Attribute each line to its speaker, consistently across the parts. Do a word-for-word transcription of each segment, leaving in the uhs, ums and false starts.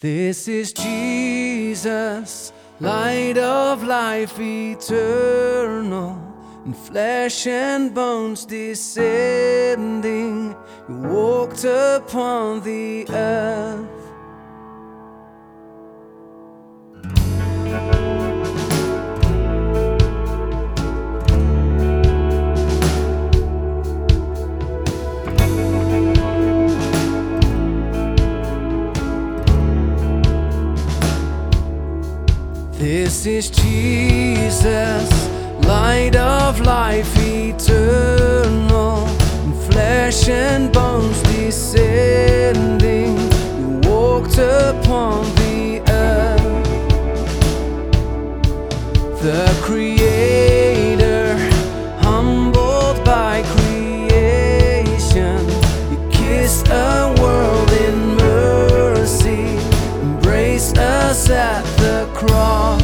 Speaker 1: This is Jesus, light of life eternal, in flesh and bones descending. You walked upon the earth. This is Jesus, light of life eternal, in flesh and bones descending. You walked upon the earth. The Creator, humbled by creation, you kissed a world in mercy, embraced us at the cross.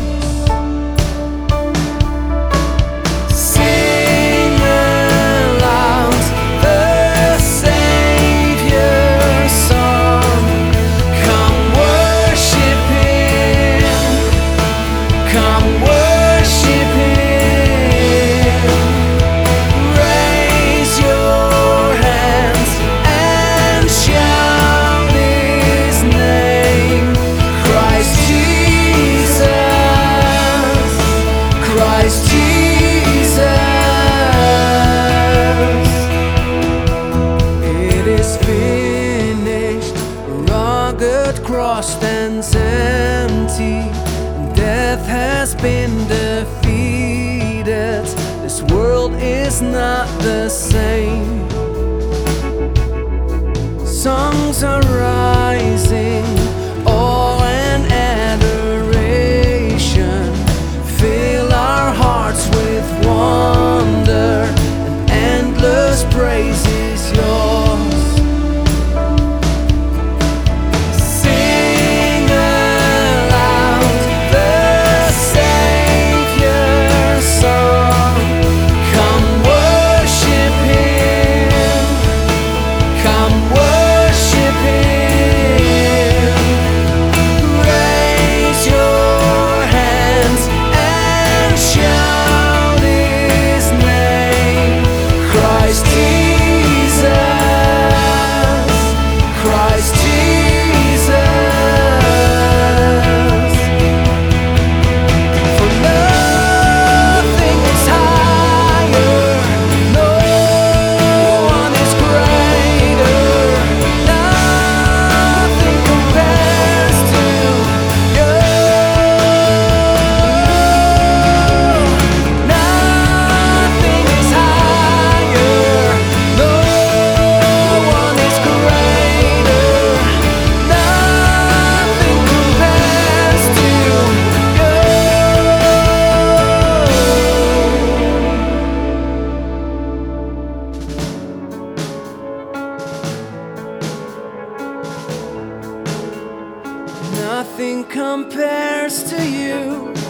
Speaker 1: Cross stands empty, and death has been defeated. This world is not the same. Songs are rising, awe and adoration fill our hearts with wonder, and endless praise is yours. Nothing compares to you.